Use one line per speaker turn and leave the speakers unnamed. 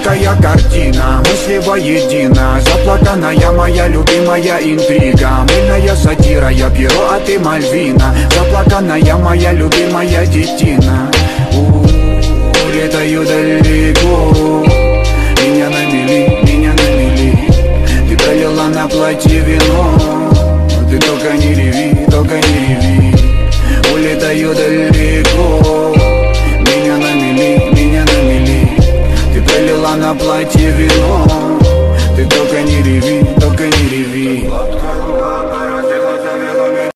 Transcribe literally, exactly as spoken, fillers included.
яркая картина, мысли воедино. Заплаканная моя любимая интрига, мыльная сатира, я перо, а ты Мальвина. Заплаканная моя любимая детина. У-у-у, летаю далеко, меня на мели, меня на мели. Ты пролила на платье вино, ты только не реви, только не реви. Улетаю далеко, меня на мели, меня на мели. Ты пролила на платье вино,